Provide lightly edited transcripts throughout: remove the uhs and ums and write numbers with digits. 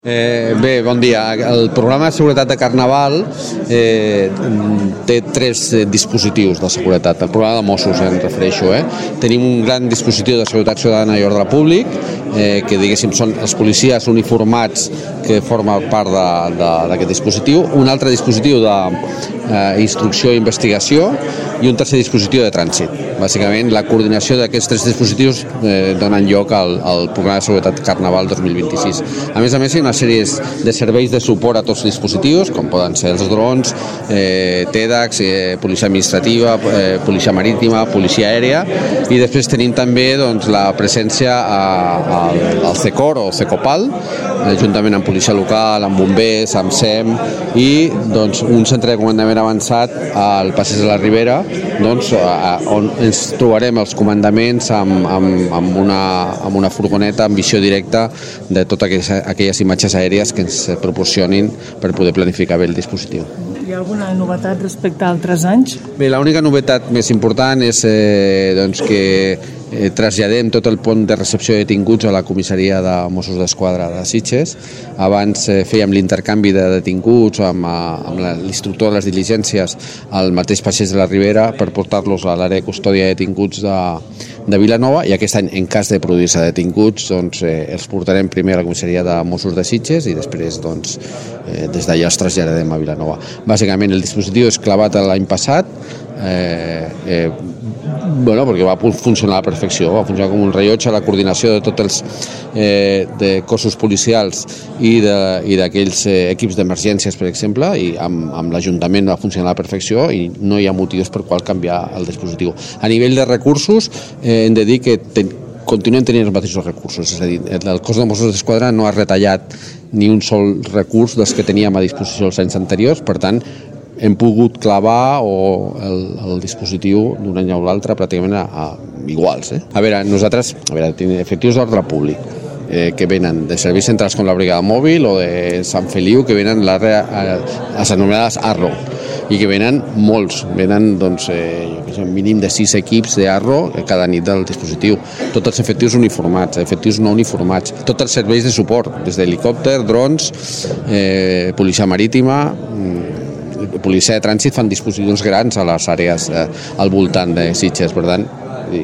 Bé, bon dia. El programa de seguretat de Carnaval té tres dispositius de seguretat. El programa de Mossos, em refereixo. Tenim un gran dispositiu de seguretat ciutadana i ordre públic, que diguéssim són els policies uniformats que formen part d'aquest dispositiu, un altre dispositiu d'instrucció i investigació i un tercer dispositiu de trànsit. Bàsicament, la coordinació d'aquests tres dispositius donen lloc al programa de seguretat Carnaval 2026. A més, hi ha una sèrie de serveis de suport a tots els dispositius, com poden ser els drons, TEDx, policia administrativa, policia marítima, policia aèria, i després tenim també la presència al CECOR o CECOPAL, juntament amb policia local, amb bombers, amb SEM, i un centre de comandament avançat al passeig de la Ribera, on ens trobarem els comandaments amb una furgoneta amb visió directa de totes aquelles imatges aèries que ens proporcionin per poder planificar bé el dispositiu. Hi ha alguna novetat respecte a altres anys? Bé, l'única novetat més important és que traslladem tot el pont de recepció de detinguts a la comissaria de Mossos d'Esquadra de Sitges. Abans fèiem l'intercanvi de detinguts amb l'instructor de les diligències al mateix passeig de la Ribera per portar-los a l'àrea de custòdia de detinguts de Vilanova, i aquest any, en cas de produir-se detinguts, els portarem primer a la comissaria de Mossos de Sitges i després des d'allà els traslladarem a Vilanova. Bàsicament el dispositiu és clavat l'any passat, perquè va funcionar a la perfecció, va funcionar com un rellotge. La coordinació de tots els cossos policials i d'aquells equips d'emergències, per exemple, i amb l'Ajuntament va funcionar a la perfecció i no hi ha motius per qual canviar el dispositiu. A nivell de recursos, hem de dir que continuem tenint els mateixos recursos, és a dir, el cos de Mossos d'Esquadra no ha retallat ni un sol recurs dels que teníem a disposició els anys anteriors, per tant, hem pogut clavar el dispositiu d'un any a l'altre pràcticament iguals. A veure, nosaltres tenim efectius d'ordre públic que venen de serveis centrals com la Brigada Mòbil o de Sant Feliu, que venen a les anomenades ARRO, i que venen molts, venen un mínim de 6 equips d'ARRO cada nit del dispositiu. Tots els efectius uniformats, efectius no uniformats, tots els serveis de suport, des d'helicòpter, drons, policia marítima, policia de trànsit, fan dispositius grans a les àrees al voltant de Sitges, per tant,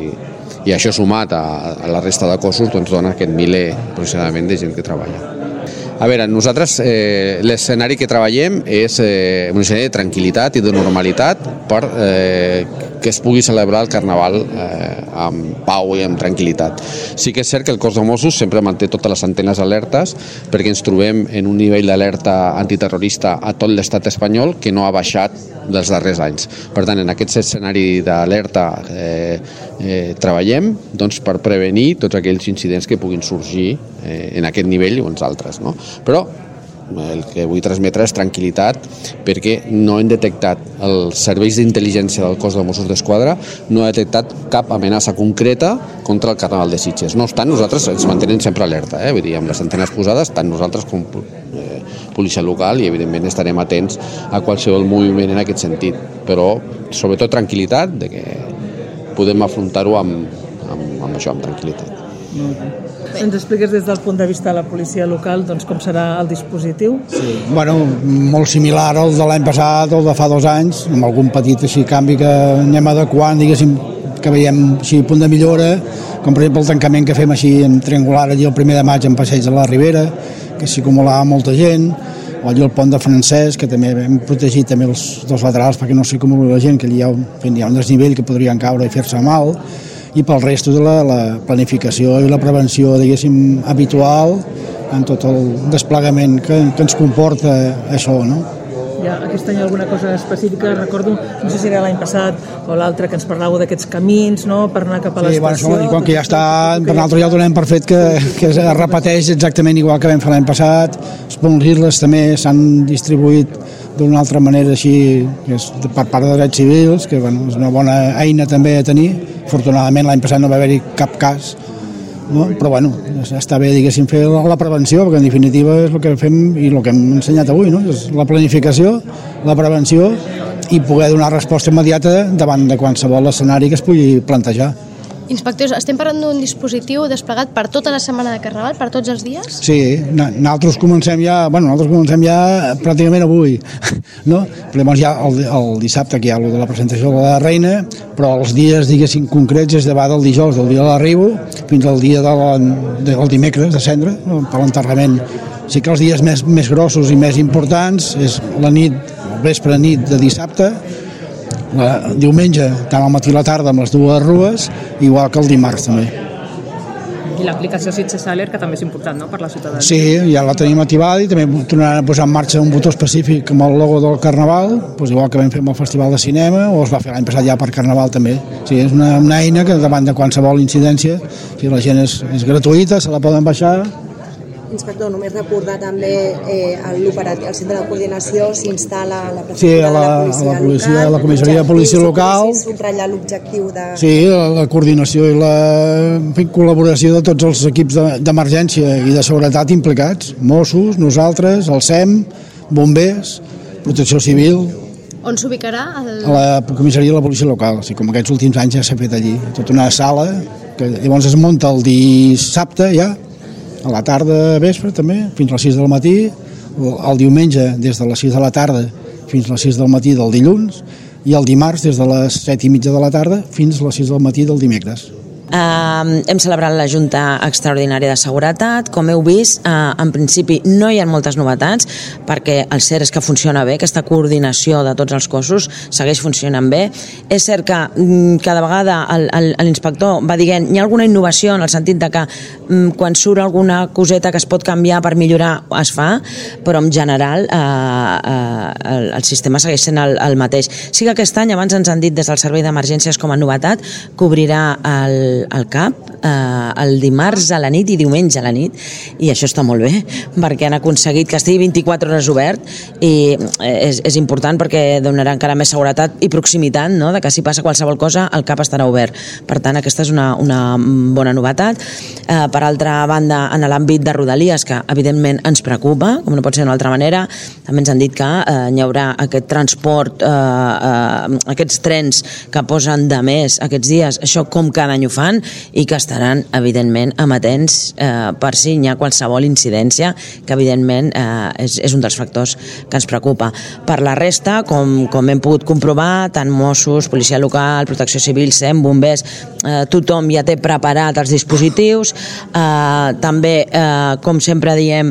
i això sumat a la resta de cossos dona aquest miler aproximadament de gent que treballa. A veure, nosaltres l'escenari que treballem és un escenari de tranquil·litat i de normalitat per que es pugui celebrar el Carnaval amb pau i amb tranquil·litat. Sí que és cert que el cos de Mossos sempre manté totes les antenes alertes, perquè ens trobem en un nivell d'alerta antiterrorista a tot l'estat espanyol que no ha baixat dels darrers anys. Per tant, en aquest escenari d'alerta treballem per prevenir tots aquells incidents que puguin sorgir en aquest nivell o en altres, no? Però el que vull transmetre és tranquil·litat, perquè no hem detectat, els serveis d'intel·ligència del cos de Mossos d'Esquadra no ha detectat cap amenaça concreta contra el Carnaval de Sitges. No obstant, nosaltres ens mantenem sempre alerta, vull dir, amb les antenes posades, tant nosaltres com policia local, i evidentment estarem atents a qualsevol moviment en aquest sentit, però sobretot tranquil·litat, de que podem afrontar-ho amb això, amb tranquil·litat. Ens expliques des del punt de vista de la policia local com serà el dispositiu? Sí, molt similar al de l'any passat o de fa 2 anys, amb algun petit canvi que anem adequant, diguéssim, que veiem així punt de millora, com per exemple el tancament que fem així en triangular allí el 1 de maig en passeig de la Ribera, que s'hi acumulava molta gent, o allí el pont de Francesc, que també hem protegit també els 2 laterals perquè no s'hi acumuli la gent, que allà hi ha un desnivell que podrien caure i fer-se mal, i pel resto de la planificació i la prevenció, diguéssim, habitual en tot el desplegament que ens comporta això, no? Aquest any alguna cosa específica? Recordo, no sé si era l'any passat o l'altre, que ens parlàveu d'aquests camins, no?, per anar cap a l'estació. Sí, quan que ja està, per nosaltres ja ho donem per fet que es repeteix exactament igual que vam fer l'any passat. Els punts IRLES també s'han distribuït d'una altra manera així, per part de drets civils, que és una bona eina també a tenir. Afortunadament l'any passat no va haver-hi cap cas, no? Però està bé, diguéssim, fer la prevenció, perquè en definitiva és el que fem i el que hem ensenyat avui, no? És la planificació, la prevenció i poder donar resposta immediata davant de qualsevol escenari que es pugui plantejar. Inspectors, estem parlant d'un dispositiu desplegat per tota la setmana de Carnaval, per tots els dies? Sí, nosaltres comencem ja pràcticament avui, no? Però llavors ja el dissabte que hi ha el de la presentació de la reina, però els dies, diguéssim, concrets és de del dijous, del dia de l'arribo, fins al dia del dimecres de cendra, per l'enterrament. Sí que els dies més grossos i més importants és la nit, el vespre nit de dissabte, diumenge, tant al matí a la tarda amb les dues rues, igual que el dimarts també. I l'aplicació Sitges Alert, que també és important, no?, per la ciutadania. Sí, ja la tenim activada i també tornaran a posar en marxa un botó específic amb el logo del Carnaval, doncs igual que vam fer amb el Festival de Cinema, o es va fer l'any passat ja per Carnaval també. Sí, és una eina que davant de qualsevol incidència, si la gent és gratuïta, se la poden baixar. Inspector, només recordar també el centre de coordinació s'instal·la a la prefectura de la policia local, a la comissaria de policia local. Subratllar l'objectiu de... Sí, la coordinació i la col·laboració de tots els equips d'emergència i de seguretat implicats, Mossos, nosaltres, el SEM, bombers, protecció civil. On s'ubicarà? A la comissaria de la policia local, així com aquests últims anys ja s'ha fet allí, tota una sala, que llavors es munta el dissabte ja, a la tarda vespre també, fins a les 6 del matí, el diumenge des de les 6 de la tarda fins a les 6 del matí del dilluns i el dimarts des de les 7:30 de la tarda fins a les 6 del matí del dimecres. Hem celebrat la Junta Extraordinària de Seguretat. Com heu vist, en principi no hi ha moltes novetats perquè el cert és que funciona bé, aquesta coordinació de tots els cossos segueix funcionant bé. És cert que cada vegada l'inspector va dient hi ha alguna innovació en el sentit de que quan surt alguna coseta que es pot canviar per millorar es fa, però en general el sistema segueix sent el mateix. Sí que aquest any, abans ens han dit des del Servei d'Emergències com a novetat, que obrirà el CAP el dimarts a la nit i diumenge a la nit, i això està molt bé perquè han aconseguit que estigui 24 hores obert i és important perquè donarà encara més seguretat i proximitat, no?, de que si passa qualsevol cosa el CAP estarà obert. Per tant, aquesta és una bona novetat. Per altra banda, en l'àmbit de Rodalies, que evidentment ens preocupa, com no pot ser d'una altra manera, també ens han dit que hi haurà aquest transport, aquests trens que posen de més aquests dies, això com cada any ho fan, i que estaran evidentment amatents per si hi ha qualsevol incidència, que evidentment és un dels factors que ens preocupa. Per la resta, com hem pogut comprovar, tant Mossos, policia local, protecció civil, SEM, bombers, tothom ja té preparat els dispositius. També, com sempre diem,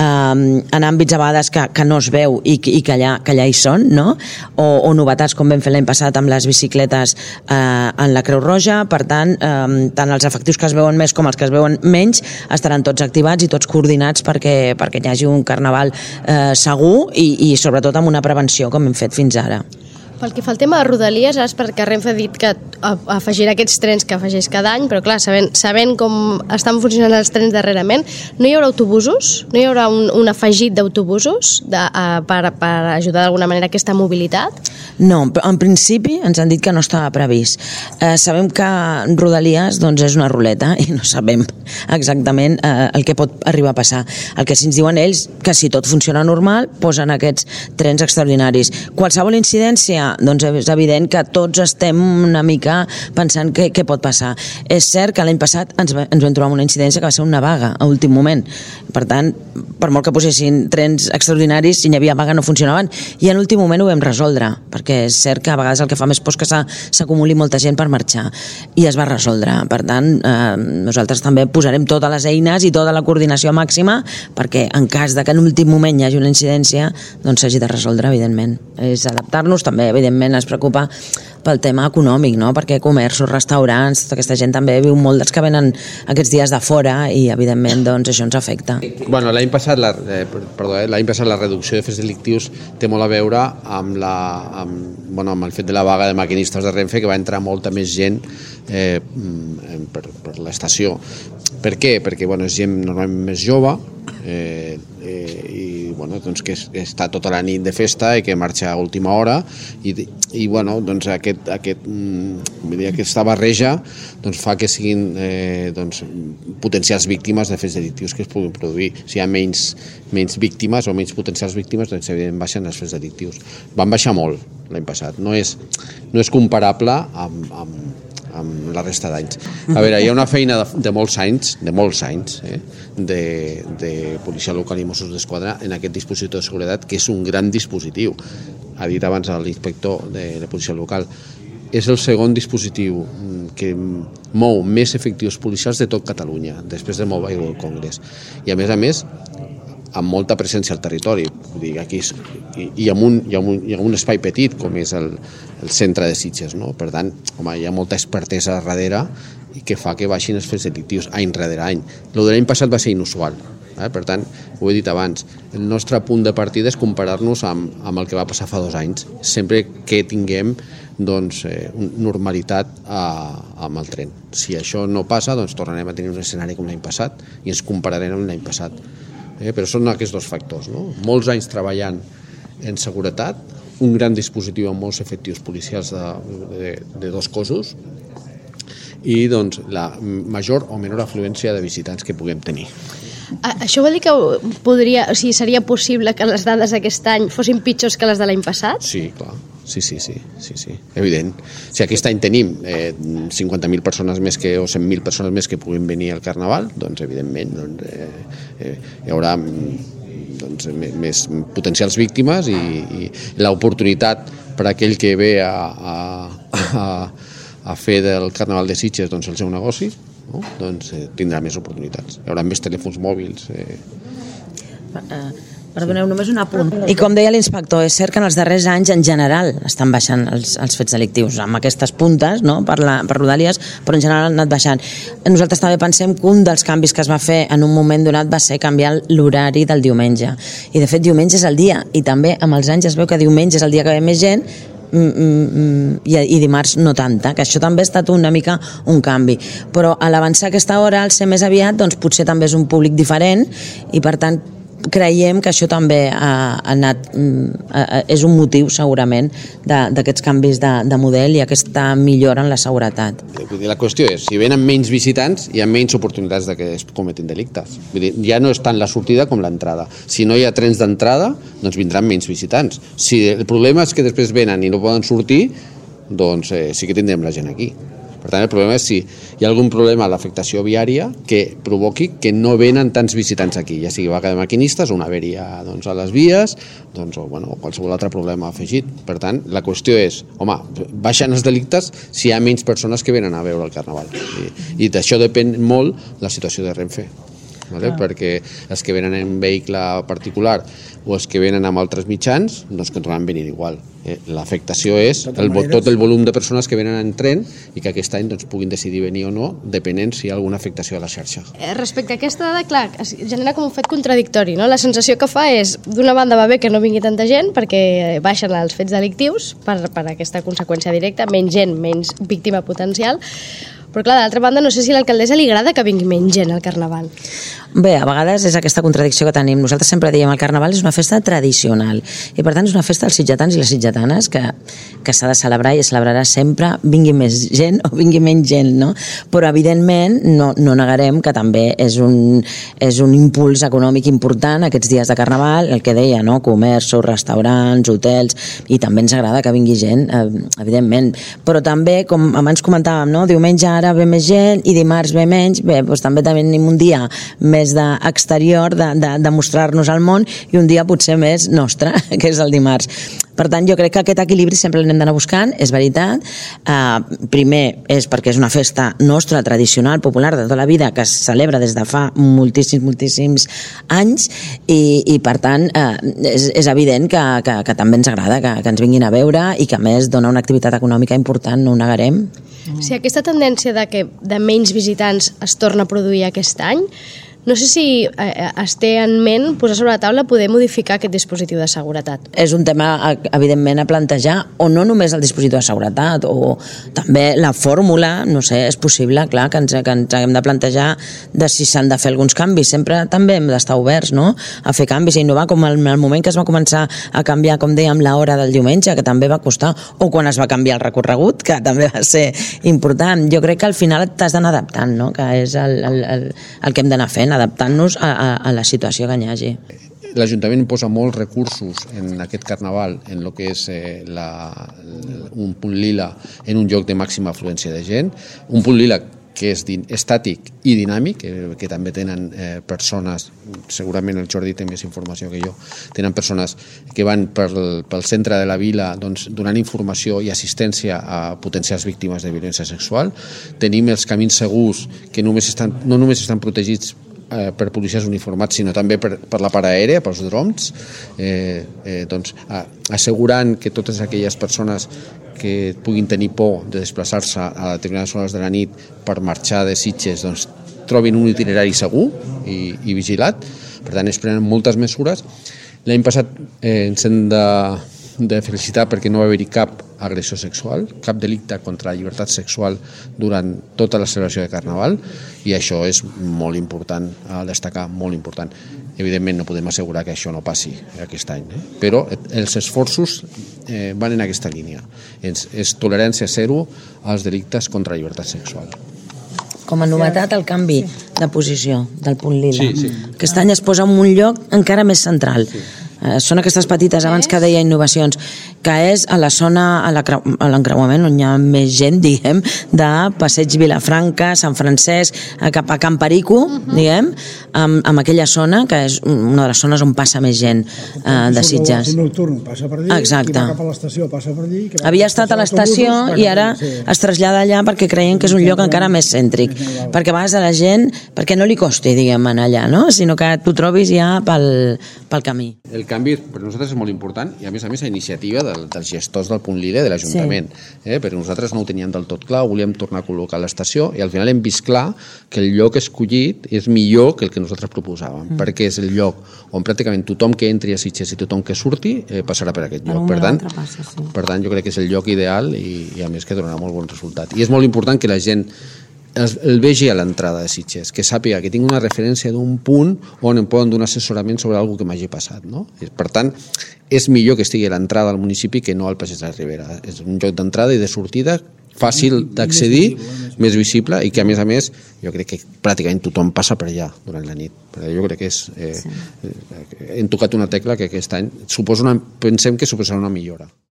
en àmbits a vegades que no es veu i que allà hi són, no?, o novetats com vam fer l'any passat amb les bicicletes en la Creu Roja. Per tant, tant els efectius que es veuen més com els que es veuen menys estaran tots activats i tots coordinats perquè hi hagi un carnaval segur i sobretot amb una prevenció com hem fet fins ara. Pel que fa al tema de Rodalies, ara és perquè Renfe ha dit que afegirà aquests trens que afegeix cada any, però clar, sabent com estan funcionant els trens darrerament, no hi haurà autobusos? No hi haurà un afegit d'autobusos per ajudar d'alguna manera aquesta mobilitat? No, en principi ens han dit que no estava previst. Sabem que Rodalies doncs, és una ruleta i no sabem exactament el que pot arribar a passar. El que sí ens diuen ells, que si tot funciona normal, posen aquests trens extraordinaris. Qualsevol incidència, doncs és evident que tots estem una mica pensant què pot passar. És cert que l'any passat ens vam trobar una incidència que va ser una vaga a últim moment. Per tant, per molt que posessin trens extraordinaris, si n'hi havia vaga no funcionaven, i en últim moment ho vam resoldre, perquè és cert que a vegades el que fa més por és que s'acumuli molta gent per marxar, i es va resoldre. Per tant, nosaltres també posarem totes les eines i tota la coordinació màxima perquè en cas de que en últim moment hi hagi una incidència, doncs s'hagi de resoldre, evidentment. És adaptar-nos també, evidentment es preocupa pel tema econòmic, no?, perquè comerços, restaurants, tota aquesta gent també viu molt dels que venen aquests dies de fora i evidentment doncs això ens afecta. Bueno, l'any passat la reducció de fets delictius té molt a veure amb el fet de la vaga de maquinistes de Renfe, que va entrar molta més gent per l'estació. Per què? Perquè és gent normalment més jove i doncs que està tota la nit de festa i que marxa a última hora i aquesta barreja fa que siguin potencials víctimes de fets delictius que es puguin produir. Si hi ha menys víctimes o menys potencials víctimes, doncs evidentment baixen els fets delictius. Van baixar molt l'any passat. No és comparable amb amb la resta d'anys. A veure, hi ha una feina de molts anys, de policia local i Mossos d'Esquadra en aquest dispositiu de seguretat, que és un gran dispositiu. Ha dit abans l'inspector de la policia local, és el segon dispositiu que mou més efectius policials de tot Catalunya, després del Mobile World Congress. I a més, amb molta presència al territori. Vull dir, aquí hi ha un espai petit, com és el centre de Sitges, no? Per tant, hi ha molta expertesa darrere i que fa que baixin els fets delictius any rere any. El de l'any passat va ser inusual. Per tant, ho he dit abans, el nostre punt de partida és comparar-nos amb el que va passar fa 2 anys, sempre que tinguem normalitat amb el tren. Si això no passa, tornarem a tenir un escenari com l'any passat i ens compararem amb l'any passat. Però són aquests 2 factors, no? Molts anys treballant en seguretat, un gran dispositiu amb molts efectius policials de 2 cossos i la major o menor afluència de visitants que puguem tenir. Això vol dir que seria possible que les dades d'aquest any fossin pitjors que les de l'any passat? Sí, clar. Sí, evident. Si aquest any tenim 50.000 persones més o 100.000 persones més que puguin venir al Carnaval, doncs evidentment hi haurà més potencials víctimes i l'oportunitat per a aquell que ve a fer del Carnaval de Sitges el seu negoci, no? Tindrà més oportunitats. Hi haurà més telèfons mòbils. Perdoneu, només un apunt. I com deia l'inspector, és cert que en els darrers anys en general estan baixant els fets delictius, amb aquestes puntes, no? per Rodalies, però en general han anat baixant. Nosaltres també pensem que un dels canvis que es va fer en un moment donat va ser canviar l'horari del diumenge. I de fet diumenge és el dia, i també amb els anys es veu que diumenge és el dia que ve més gent i dimarts no tanta, que això també ha estat una mica un canvi, però a l'avançar aquesta hora, al ser més aviat, doncs potser també és un públic diferent i per tant creiem que això també és un motiu segurament d'aquests canvis de model i aquesta millora en la seguretat. La qüestió és, si venen menys visitants hi ha menys oportunitats de que es cometin delictes. Vull dir, ja no és tant la sortida com l'entrada. Si no hi ha trens d'entrada, doncs vindran menys visitants. Si el problema és que després venen i no poden sortir, doncs sí que tindrem la gent aquí. Per tant, el problema és si hi ha algun problema a l'afectació viària que provoqui que no venen tants visitants aquí, ja sigui vaga de maquinistes o una averia a les vies o qualsevol altre problema afegit. Per tant, la qüestió és, baixen els delictes si hi ha menys persones que venen a veure el Carnaval. I d'això depèn molt la situació de Renfe. Perquè els que venen en vehicle particular o els que venen amb altres mitjans doncs continuaran venint igual. L'afectació és tot el volum de persones que venen en tren i que aquest any puguin decidir venir o no, depenent si hi ha alguna afectació a la xarxa. Respecte a aquesta dada, clar, es genera com un fet contradictori, no? La sensació que fa és, d'una banda va bé que no vingui tanta gent perquè baixen els fets delictius per aquesta conseqüència directa, menys gent, menys víctima potencial. Però clar, d'altra banda, no sé si a l'alcaldessa li agrada que vingui menys gent al Carnaval. Bé, a vegades és aquesta contradicció que tenim. Nosaltres sempre diem que el Carnaval és una festa tradicional i per tant és una festa dels sitgetans i les sitgetanes que s'ha de celebrar i es celebrarà sempre, vingui més gent o vingui menys gent, no? Però evidentment no negarem que també és un impuls econòmic important aquests dies de Carnaval, el que deia, no? Comerços, restaurants, hotels, i també ens agrada que vingui gent, evidentment. Però també, com abans comentàvem, no? Diumenge ara ve més gent i dimarts ve menys, doncs també tenim un dia més d'exterior, de mostrar-nos al món, i un dia potser més nostre, que és el dimarts. Per tant, jo crec que aquest equilibri sempre l'hem d'anar buscant, és veritat. Primer és perquè és una festa nostra, tradicional, popular, de tota la vida, que es celebra des de fa moltíssims anys, i per tant és evident que també ens agrada que ens vinguin a veure i que a més dona una activitat econòmica important, no ho negarem. Si aquesta tendència de menys visitants es torna a produir aquest any, no sé si es té en ment posar sobre la taula poder modificar aquest dispositiu de seguretat. És un tema, evidentment, a plantejar, o no només el dispositiu de seguretat, o també la fórmula, no sé, és possible, clar, que ens haguem de plantejar de si s'han de fer alguns canvis. Sempre també hem d'estar oberts, no?, a fer canvis, a innovar, com el moment que es va començar a canviar, com dèiem, l'hora del diumenge, que també va costar, o quan es va canviar el recorregut, que també va ser important. Jo crec que al final t'has d'anar adaptant, no?, que és el que hem d'anar fent, adaptant-nos a la situació que hi hagi. l'Ajuntament posa molts recursos en aquest carnaval, en el que és un punt lila en un lloc de màxima afluència de gent, un punt lila que és estàtic i dinàmic, que també tenen persones, segurament el Jordi té més informació que jo, tenen persones que van pel centre de la vila donant informació i assistència a potencials víctimes de violència sexual. Tenim els camins segurs que no només estan protegits per policies uniformats, sinó també per la part aèria, pels drons, assegurant que totes aquelles persones que puguin tenir por de desplaçar-se a determinades hores de la nit per marxar de Sitges trobin un itinerari segur i vigilat. Per tant, es prenen moltes mesures. L'any passat ens hem de felicitar perquè no va haver-hi cap agressió sexual, cap delicte contra la llibertat sexual durant tota la celebració de Carnaval, i això és molt important a destacar, molt important. Evidentment no podem assegurar que això no passi aquest any, però els esforços van en aquesta línia. És tolerància zero als delictes contra la llibertat sexual. Com a novetat, el canvi de posició del punt lila. Sí. Aquest any es posa en un lloc encara més central. Són aquestes petites, abans que deia innovacions, que és a la zona, a l'encreuament on hi ha més gent, diguem, de Passeig Vilafranca, Sant Francesc, cap a Can Perico, diguem, amb aquella zona, que és una de les zones on passa més gent de Sitges. Nocturn passa per allí, exacte. Qui va cap a l'estació passa per allí. Havia estat a l'estació i ara es trasllada allà perquè creien que és un lloc encara més cèntric, perquè a vegades a la gent, perquè no li costi, diguem, anar allà, no? Sinó que tu trobis ja pel camí. El canvi per nosaltres és molt important i a més a iniciativa dels gestors del punt lila de l'Ajuntament, perquè nosaltres no ho teníem del tot clar, ho volíem tornar a col·locar a l'estació i al final hem vist clar que el lloc escollit és millor que el que nosaltres proposàvem, perquè és el lloc on pràcticament tothom que entri a Sitges i tothom que surti passarà per aquest lloc. Per tant, jo crec que és el lloc ideal i a més que donarà molt bon resultat. I és molt important que la gent el vegi a l'entrada de Sitges, que sàpiga que tinc una referència d'un punt on em poden donar assessorament sobre alguna cosa que m'hagi passat, no? Per tant, és millor que estigui a l'entrada del municipi que no al Passeig de la Ribera. És un lloc d'entrada i de sortida fàcil d'accedir, més visible i que a més jo crec que pràcticament tothom passa per allà durant la nit. Jo crec que hem tocat una tecla que aquest any pensem que suposarà una millora.